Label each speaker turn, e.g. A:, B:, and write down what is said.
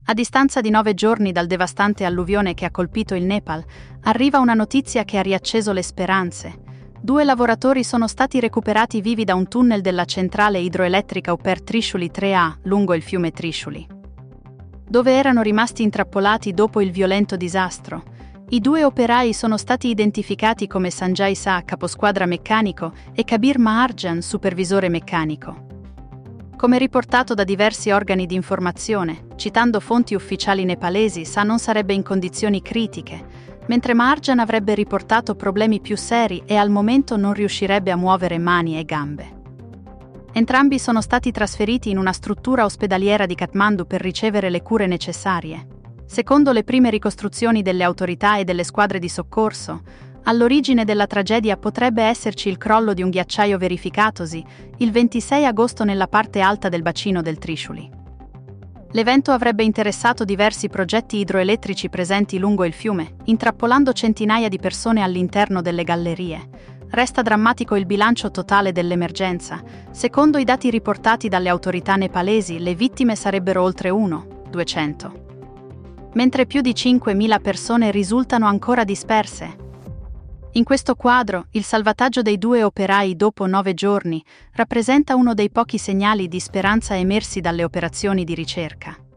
A: A distanza di 9 giorni dal devastante alluvione che ha colpito il Nepal, arriva una notizia che ha riacceso le speranze. 2 lavoratori sono stati recuperati vivi da un tunnel della centrale idroelettrica Upper Trishuli 3A, lungo il fiume Trishuli, dove erano rimasti intrappolati dopo il violento disastro. I 2 operai sono stati identificati come Sanjay Shah, caposquadra meccanico, e Kabir Maharjan, supervisore meccanico. Come riportato da diversi organi di informazione, citando fonti ufficiali nepalesi, Shah non sarebbe in condizioni critiche, mentre Maharjan avrebbe riportato problemi più seri e al momento non riuscirebbe a muovere mani e gambe. Entrambi sono stati trasferiti in una struttura ospedaliera di Kathmandu per ricevere le cure necessarie. Secondo le prime ricostruzioni delle autorità e delle squadre di soccorso, all'origine della tragedia potrebbe esserci il crollo di un ghiacciaio verificatosi il 26 agosto nella parte alta del bacino del Trishuli. L'evento avrebbe interessato diversi progetti idroelettrici presenti lungo il fiume, intrappolando centinaia di persone all'interno delle gallerie. Resta drammatico il bilancio totale dell'emergenza. Secondo i dati riportati dalle autorità nepalesi, le vittime sarebbero oltre 200, mentre più di 5.000 persone risultano ancora disperse. In questo quadro, il salvataggio dei 2 operai dopo 9 giorni rappresenta uno dei pochi segnali di speranza emersi dalle operazioni di ricerca.